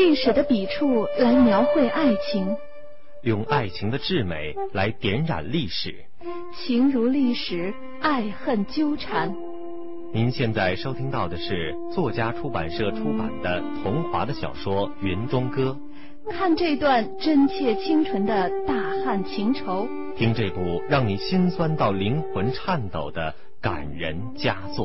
历史的笔触来描绘爱情， 用爱情的至美来点染历史， 情如历史，爱恨纠缠。 您现在收听到的是作家出版社出版的桐华的小说《云中歌》。 看这段真切清纯的大汉情仇， 听这部让你心酸到灵魂颤抖的感人佳作。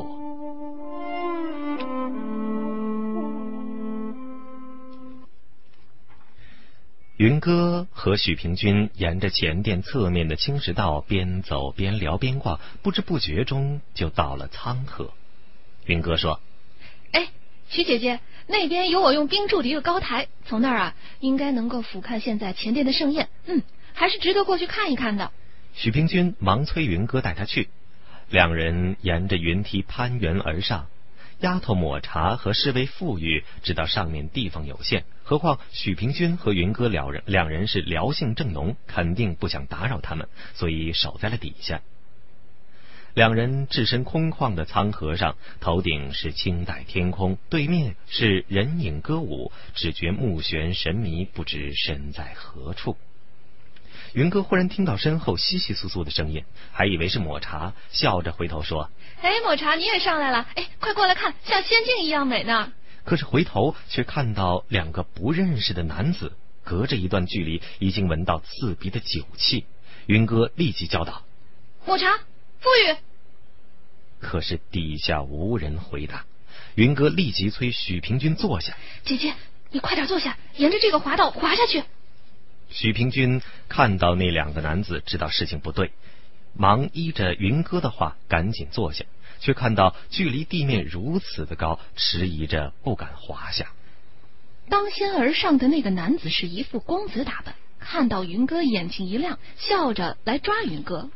云歌和许平君沿着前殿侧面的青石道边走边聊边逛，不知不觉中就到了仓河。云歌说： 许姐姐，那边有我用冰筑的一个高台，从那儿应该能够俯瞰现在前殿的盛宴，还是值得过去看一看的。 许平君忙催云歌带他去，两人沿着云梯攀援而上。丫头抹茶和侍卫富裕知道上面地方有限，何况许平君和云歌两人是聊性正浓，肯定不想打扰他们，所以守在了底下。两人置身空旷的仓河上，头顶是清黛天空，对面是人影歌舞，只觉目眩神迷，不知身在何处。云歌忽然听到身后窸窸窣窣的声音，还以为是抹茶，笑着回头说： 抹茶你也上来了，快过来看，像仙境一样美呢。 可是回头却看到两个不认识的男子，隔着一段距离已经闻到刺鼻的酒气。云歌立即叫道： 抹茶，富裕。 可是底下无人回答。云歌立即催许平君坐下。 姐姐，你快点坐下，沿着这个滑道滑下去。 许平君看到那两个男子，知道事情不对，忙依着云歌的话赶紧坐下，却看到距离地面如此的高，迟疑着不敢滑下。 当先而上的那个男子是一副公子打扮，看到云歌眼睛一亮，笑着来抓云歌。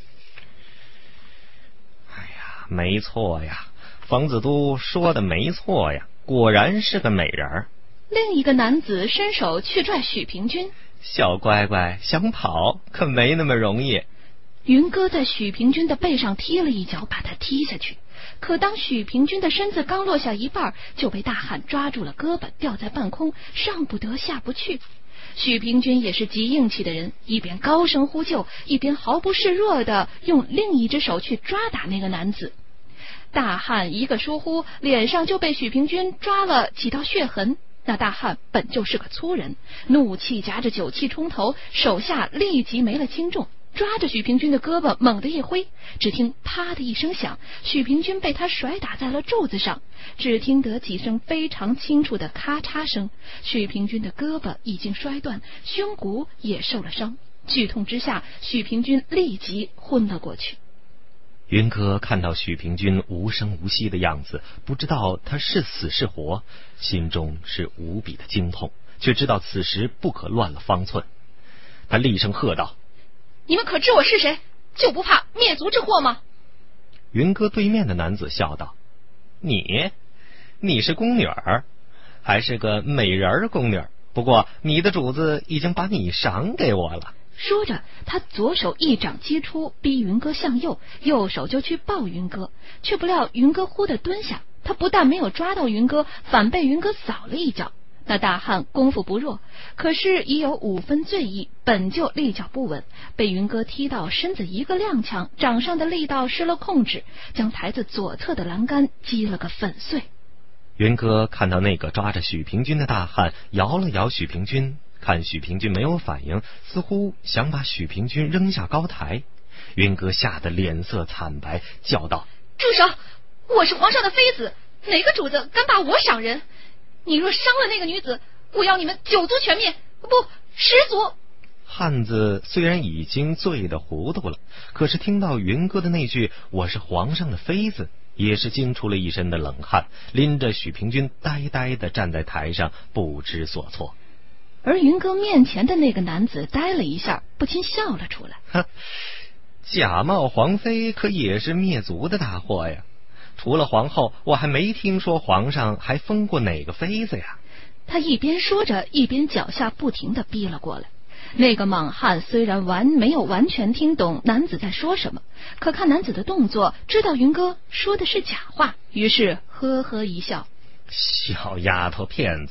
没错呀，冯子都说的没错呀，果然是个美人儿。 另一个男子伸手去拽许平君。 小乖乖，想跑可没那么容易。 云歌在许平君的背上踢了一脚，把他踢下去。可当许平君的身子刚落下一半，就被大汉抓住了胳膊，吊在半空，上不得下不去。许平君也是极硬气的人，一边高声呼救，一边毫不示弱地用另一只手去抓打那个男子。大汉一个疏忽，脸上就被许平君抓了几道血痕。那大汉本就是个粗人，怒气夹着酒气冲头，手下立即没了轻重，抓着许平君的胳膊猛地一挥，只听啪的一声响，许平君被他甩打在了柱子上，只听得几声非常清楚的咔嚓声，许平君的胳膊已经摔断，胸骨也受了伤，剧痛之下，许平君立即昏了过去。 云歌看到许平君无声无息的样子，不知道他是死是活，心中是无比的惊痛，却知道此时不可乱了方寸。他厉声喝道： 你们可知我是谁？就不怕灭族之祸吗？ 云歌对面的男子笑道：你是宫女儿，还是个美人宫女，不过你的主子已经把你赏给我了。 说着，他左手一掌击出，逼云歌向右，右手就去抱云歌，却不料云歌忽地蹲下，他不但没有抓到云歌，反被云歌扫了一脚。那大汉功夫不弱，可是已有5分醉意，本就立脚不稳，被云歌踢到身子一个踉跄，掌上的力道失了控制，将台子左侧的栏杆击了个粉碎。 云歌看到那个抓着许平君的大汉摇了摇许平君，看许平君没有反应，似乎想把许平君扔下高台。云歌吓得脸色惨白，叫道： 住手！我是皇上的妃子，哪个主子敢把我赏人？你若伤了那个女子，我要你们9族全灭，不10族。 汉子虽然已经醉得糊涂了，可是听到云歌的那句我是皇上的妃子，也是惊出了一身的冷汗，拎着许平君呆呆地站在台上，不知所措。 而云歌面前的那个男子呆了一下，不禁笑了出来。 假冒皇妃可也是灭族的大祸呀，除了皇后，我还没听说皇上还封过哪个妃子呀。 他一边说着，一边脚下不停地逼了过来。那个莽汉虽然没有完全听懂男子在说什么，可看男子的动作，知道云歌说的是假话，于是呵呵一笑。 小丫头片子，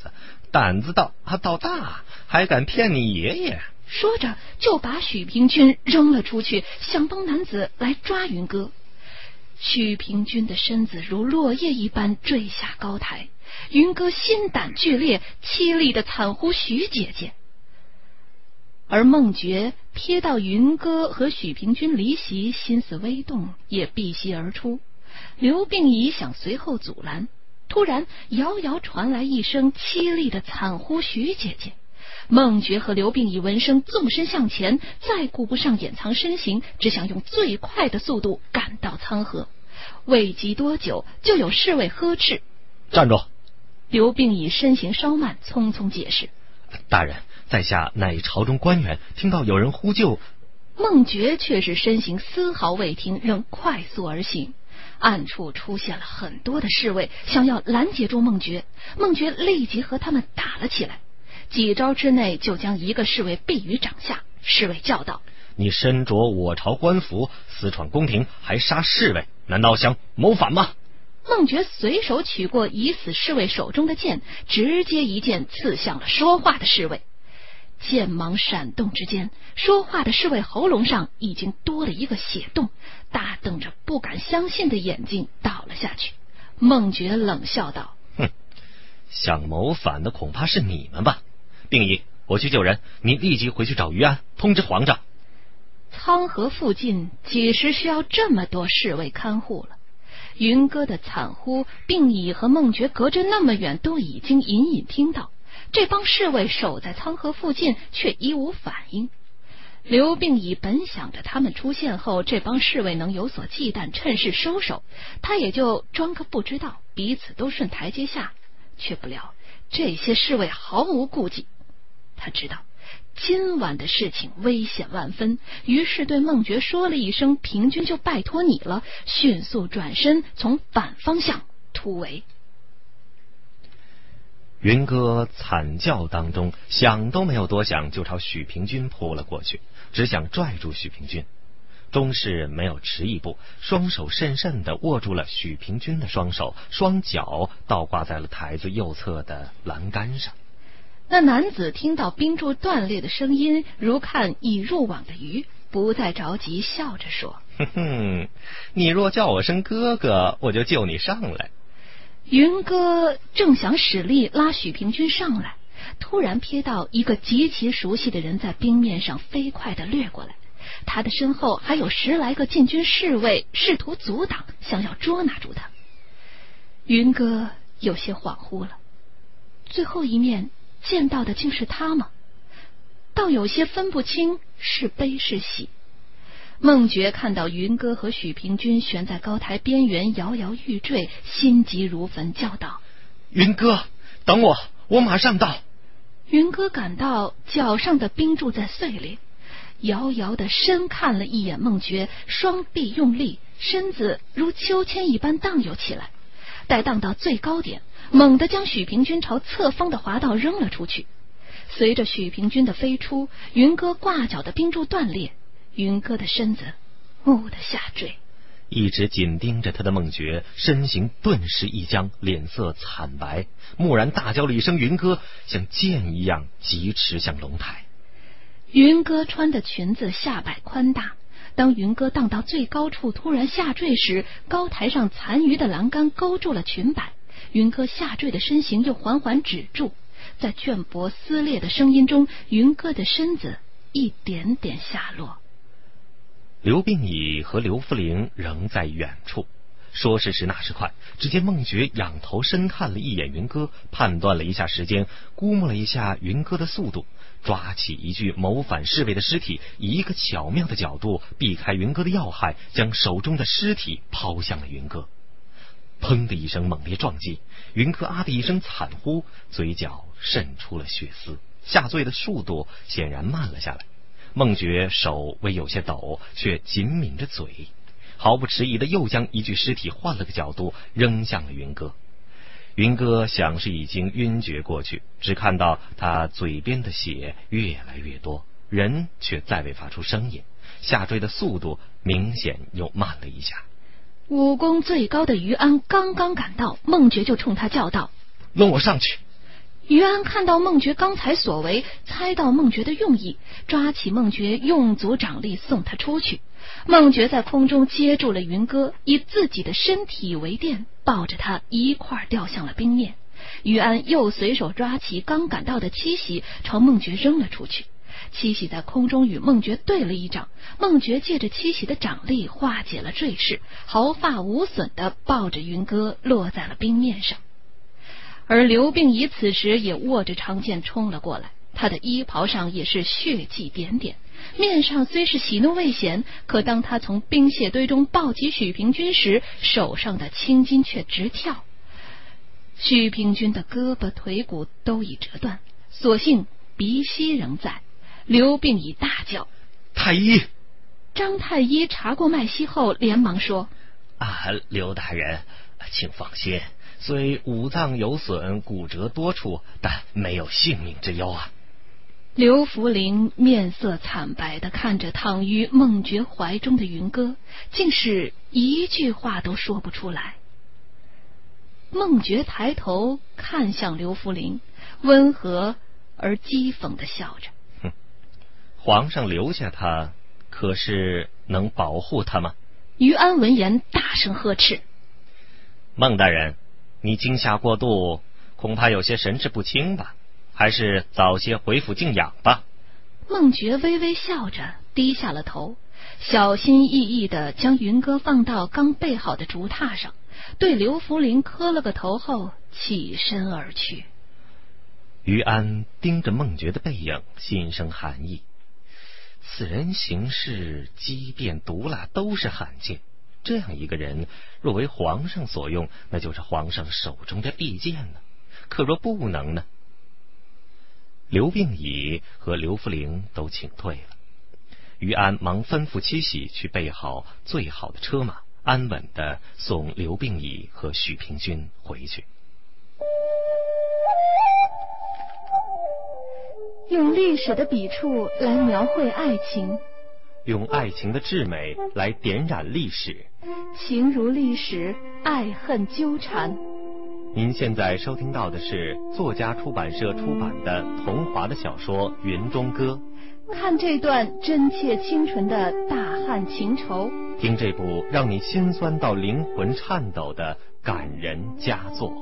胆子倒大，还敢骗你爷爷！ 说着就把许平君扔了出去，想帮男子来抓云哥。许平君的身子如落叶一般坠下高台，云哥心胆俱裂，凄厉地惨呼许姐姐。而孟觉瞥到云哥和许平君离席，心思微动，也避席而出。刘病已想随后阻拦，突然遥遥传来一声凄厉的惨呼许姐姐。孟觉和刘病已闻声纵身向前，再顾不上掩藏身形，只想用最快的速度赶到仓河。未及多久，就有侍卫呵斥： 站住！ 刘病已身形稍慢，匆匆解释： 大人，在下乃朝中官员，听到有人呼救。 孟觉却是身形丝毫未停，仍快速而行。暗处出现了很多的侍卫，想要拦截住孟觉。孟觉立即和他们打了起来，几招之内就将一个侍卫毙于掌下。侍卫叫道： 你身着我朝官服，私闯宫廷，还杀侍卫，难道想谋反吗？ 孟觉随手取过已死侍卫手中的剑，直接一剑刺向了说话的侍卫。剑芒闪动之间，说话的侍卫喉咙上已经多了一个血洞，大瞪着不敢相信的眼睛倒了下去。孟觉冷笑道： 哼，想谋反的恐怕是你们吧。病已，我去救人，你立即回去找于安，通知皇上。 仓河附近几时需要这么多侍卫看护了？云哥的惨呼，病已和孟觉隔着那么远都已经隐隐听到，这帮侍卫守在仓河附近却一无反应。刘病已本想着他们出现后，这帮侍卫能有所忌惮，趁势收手，他也就装个不知道，彼此都顺台阶下。却不料这些侍卫毫无顾忌，他知道今晚的事情危险万分，于是对孟觉说了一声：平君就拜托你了，迅速转身从反方向突围。 云哥惨叫当中，想都没有多想，就朝许平君扑了过去，只想拽住许平君。终是没有迟一步，双手甚甚地握住了许平君的双手，双脚倒挂在了台子右侧的栏杆上。 那男子听到冰柱断裂的声音，如看已入网的鱼，不再着急，笑着说： 哼哼，你若叫我声哥哥，我就救你上来。 云哥正想使力拉许平君上来，突然瞥到一个极其熟悉的人在冰面上飞快地掠过来，他的身后还有10来个禁军侍卫试图阻挡，想要捉拿住他。云哥有些恍惚了，最后一面见到的竟是他吗？倒有些分不清是悲是喜。孟觉看到云哥和许平君悬在高台边缘摇摇欲坠，心急如焚，叫道： 云哥，等我，我马上到。 云哥感到脚上的冰柱在碎裂，遥遥地深看了一眼孟觉，双臂用力，身子如秋千一般荡悠起来。待荡到最高点，猛地将许平君朝侧方的滑道扔了出去。随着许平君的飞出，云哥挂脚的冰柱断裂，云哥的身子蓦地下坠。 一直紧盯着他的孟觉身形顿时一僵，脸色惨白，蓦然大叫了一声云哥，像箭一样疾驰向龙台。 云哥穿的裙子下摆宽大，当云哥荡到最高处突然下坠时，高台上残余的栏杆勾住了裙摆，云哥下坠的身形又缓缓止住，在绢帛撕裂的声音中，云哥的身子一点点下落。 刘病已和刘福陵仍在远处，说时迟那时快，只见孟觉仰头深看了一眼云哥，判断了一下时间，估摸了一下云哥的速度，抓起一具谋反侍卫的尸体，以一个巧妙的角度避开云哥的要害，将手中的尸体抛向了云哥。砰的一声猛烈撞击，云哥啊的一声惨呼，嘴角渗出了血丝，下坠的速度显然慢了下来。孟觉手微有些抖，却紧抿着嘴，毫不迟疑的又将一具尸体换了个角度扔向了云哥。云哥想是已经晕厥过去，只看到他嘴边的血越来越多，人却再未发出声音，下坠的速度明显又慢了一下。 武功最高的于安刚刚赶到，孟觉就冲他叫道： 弄我上去！ 于安看到孟觉刚才所为，猜到孟觉的用意，抓起孟觉，用足掌力送他出去。孟觉在空中接住了云歌，以自己的身体为垫，抱着他一块掉向了冰面。于安又随手抓起刚赶到的七喜，朝孟觉扔了出去。七喜在空中与孟觉对了一掌，孟觉借着七喜的掌力化解了坠势，毫发无损地抱着云歌落在了冰面上。而刘病已此时也握着长剑冲了过来，他的衣袍上也是血迹点点，面上虽是喜怒未显，可当他从冰屑堆中抱起许平君时，手上的青筋却直跳。许平君的胳膊腿骨都已折断，所幸鼻息仍在。刘病已大叫： 太医！ 张太医查过脉息后连忙说： 刘大人，请放心，虽五脏有损，骨折多处，但没有性命之忧啊。 刘福林面色惨白地看着躺于孟觉怀中的云歌，竟是一句话都说不出来。孟觉抬头看向刘福林，温和而讥讽地笑着： 皇上留下他，可是能保护他吗？ 于安闻言大声呵斥： 孟大人，你惊吓过度，恐怕有些神志不清吧？还是早些回府静养吧。 孟觉微微笑着低下了头，小心翼翼地将云歌放到刚备好的竹榻上，对刘福林磕了个头后起身而去。 于安盯着孟觉的背影，心生寒意。此人行事机变毒辣，都是罕见。这样一个人，若为皇上所用，那就是皇上手中的利剑呢。可若不能呢？刘病已和刘福陵都请退了，于安忙吩咐七喜去备好最好的车马，安稳地送刘病已和许平君回去。 用历史的笔触来描绘爱情， 用爱情的至美来点染历史， 情如历史，爱恨纠缠。 您现在收听到的是作家出版社出版的桐华的小说《云中歌》。 看这段真切清纯的大汉情仇， 听这部让你心酸到灵魂颤抖的感人佳作。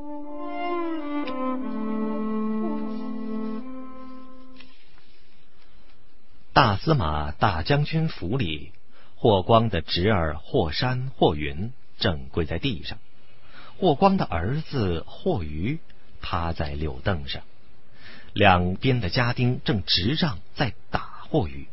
大司马大将军府里，霍光的侄儿霍山、霍云正跪在地上，霍光的儿子霍余趴在柳凳上，两边的家丁正执让在打霍余。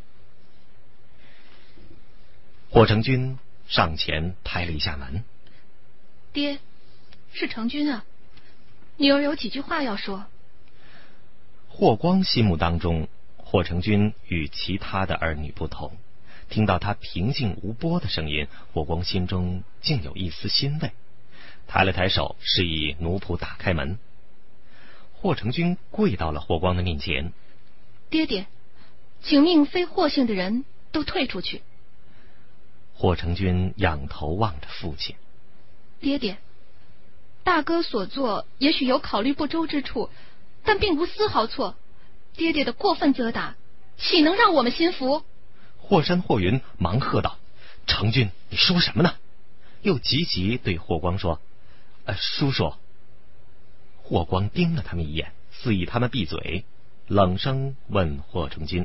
霍成军上前拍了一下门： 爹，是成军啊，女儿有几句话要说。 霍光心目当中，霍成军与其他的儿女不同，听到他平静无波的声音，霍光心中竟有一丝欣慰，抬了抬手示意奴仆打开门。霍成军跪到了霍光的面前： 爹爹，请命非霍姓的人都退出去。 霍成军仰头望着父亲： 爹爹，大哥所做也许有考虑不周之处，但并无丝毫错。爹爹的过分责打，岂能让我们心服？ 霍山、霍云忙喝道：成军，你说什么呢？又急急对霍光说：叔叔。霍光盯了他们一眼，示意他们闭嘴，冷声问霍成军：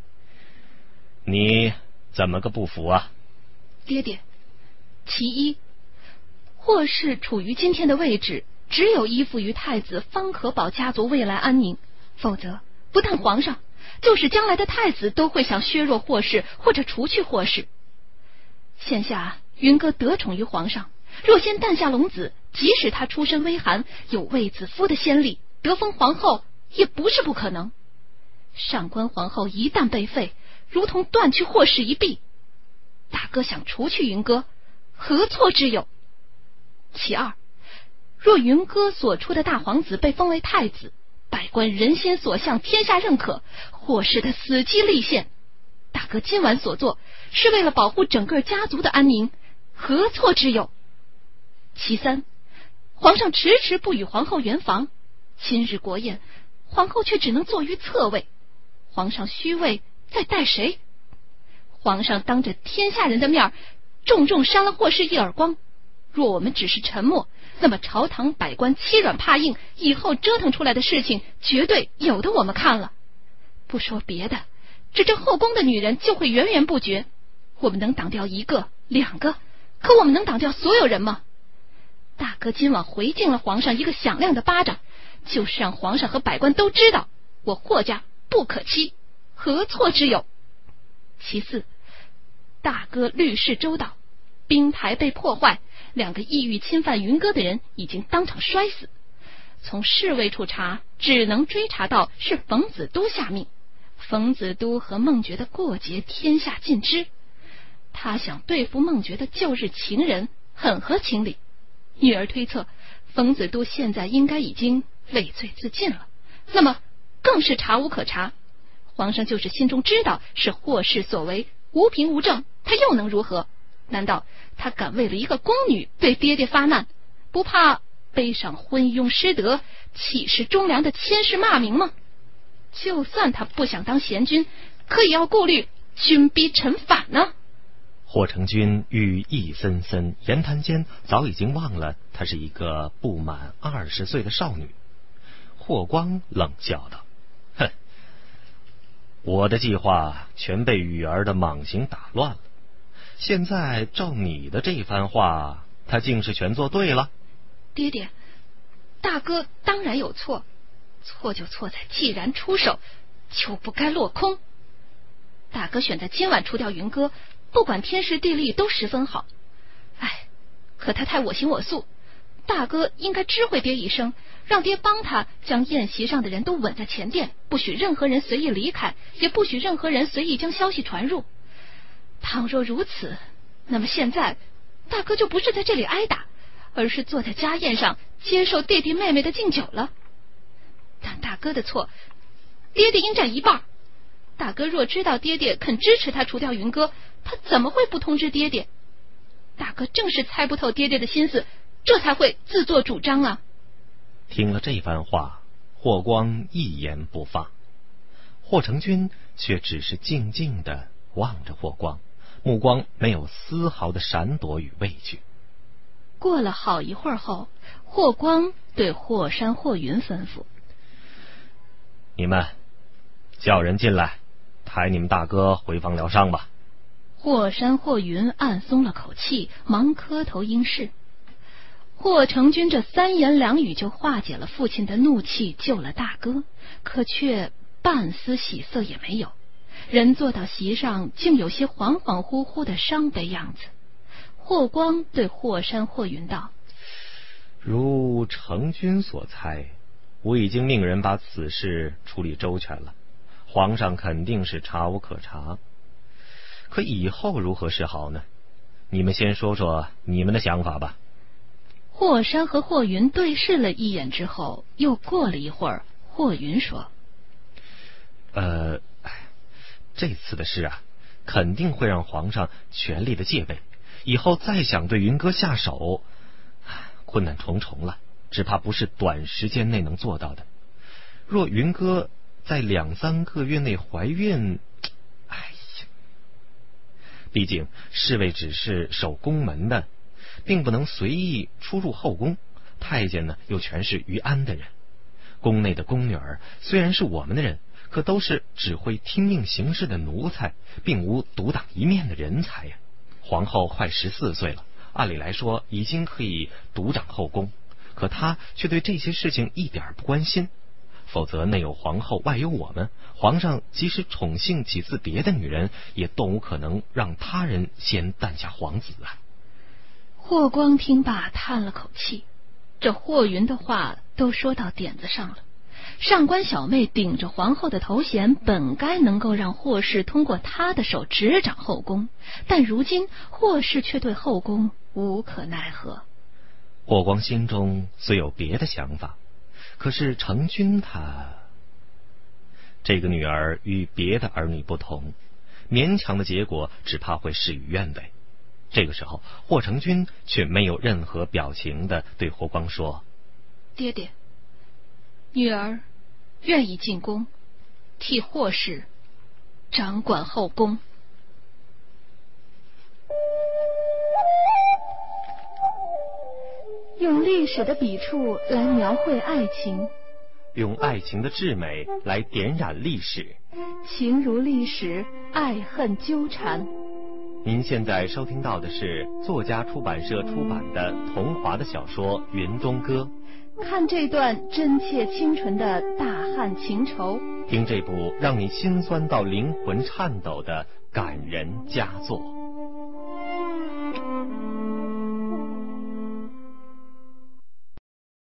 你怎么个不服啊？ 爹爹，其一，霍氏处于今天的位置，只有依附于太子，方可保家族未来安宁，否则不但皇上，就是将来的太子都会想削弱霍氏或者除去霍氏。现下云歌得宠于皇上，若先诞下龙子，即使他出身微寒，有卫子夫的先例，得封皇后也不是不可能。上官皇后一旦被废，如同断去霍氏一臂。大哥想除去云歌，何错之有？其二，若云歌所出的大皇子被封为太子，百官人心所向，天下认可，霍氏的死期立现。大哥今晚所做，是为了保护整个家族的安宁，何错之有？其三，皇上迟迟不与皇后圆房， 今日国宴，皇后却只能坐于侧位，皇上虚位在待谁？皇上当着天下人的面重重扇了霍氏一耳光，若我们只是沉默，那么朝堂百官欺软怕硬，以后折腾出来的事情绝对有的我们看了。不说别的，这后宫的女人就会源源不绝，我们能挡掉1个2个，可我们能挡掉所有人吗？大哥今晚回敬了皇上一个响亮的巴掌，就是让皇上和百官都知道我霍家不可欺，何错之有？其次，大哥虑事周到，冰台被破坏，2个意欲侵犯云歌的人已经当场摔死。从侍卫处查，只能追查到是冯子都下命。冯子都和孟觉的过节天下尽知，他想对付孟觉的旧日情人，很合情理。女儿推测，冯子都现在应该已经畏罪自尽了，那么更是查无可查。皇上就是心中知道是霍氏所为，无凭无证，他又能如何？难道他敢为了一个宫女对爹爹发难，不怕背上昏庸失德、岂是忠良的千世骂名吗？就算他不想当贤君，可也要顾虑君逼臣反呢。 霍成君语意森森，言谈间早已经忘了她是一个不满20岁的少女。霍光冷笑道：哼，我的计划全被雨儿的莽行打乱了，现在照你的这番话，他竟是全做对了。 爹爹，大哥当然有错，错就错在既然出手，就不该落空。大哥选在今晚除掉云歌，不管天时地利都十分好。可他太我行我素，大哥应该知会爹一声，让爹帮他将宴席上的人都稳在前殿，不许任何人随意离开，也不许任何人随意将消息传入。倘若如此，那么现在大哥就不是在这里挨打，而是坐在家宴上接受弟弟妹妹的敬酒了。但大哥的错，爹爹应占一半。大哥若知道爹爹肯支持他除掉云歌，他怎么会不通知爹爹？大哥正是猜不透爹爹的心思，这才会自作主张啊。 听了这番话，霍光一言不发，霍成君却只是静静地望着霍光，目光没有丝毫的闪躲与畏惧。 过了好一会儿后，霍光对霍山、霍云吩咐： 你们叫人进来，抬你们大哥回房疗伤吧。 霍山、霍云暗松了口气，忙磕头应是。霍成君这3言2语就化解了父亲的怒气，救了大哥，可却半丝喜色也没有。人坐到席上，竟有些恍恍惚惚的伤悲样子。霍光对霍山、霍云道： 如成君所猜，我已经命人把此事处理周全了，皇上肯定是查无可查。可以后如何是好呢？你们先说说你们的想法吧。 霍山和霍云对视了一眼之后，又过了一会儿，霍云说： 这次的事啊，肯定会让皇上全力的戒备，以后再想对云歌下手，困难重重了，只怕不是短时间内能做到的。若云歌在2、3个月内怀孕，毕竟侍卫只是守宫门的，并不能随意出入后宫，太监呢又全是于安的人，宫内的宫女儿虽然是我们的人，可都是只会听命行事的奴才，并无独当一面的人才呀。皇后快14岁了，按理来说已经可以独掌后宫，可她却对这些事情一点不关心。否则内有皇后，外有我们，皇上即使宠幸几次别的女人，也动无可能让他人先诞下皇子啊。 霍光听罢叹了口气，这霍云的话都说到点子上了。上官小妹顶着皇后的头衔，本该能够让霍氏通过她的手执掌后宫，但如今霍氏却对后宫无可奈何。 霍光心中虽有别的想法，可是成君这个女儿与别的儿女不同，勉强的结果只怕会事与愿违。这个时候，霍成君却没有任何表情的对霍光说： 爹爹， 女儿愿意进宫，替霍氏掌管后宫。 用历史的笔触来描绘爱情， 用爱情的至美来点染历史， 情如历史，爱恨纠缠。 您现在收听到的是作家出版社出版的桐华的小说《云中歌》。 看这段真切清纯的大汉情仇， 听这部让你心酸到灵魂颤抖的感人佳作。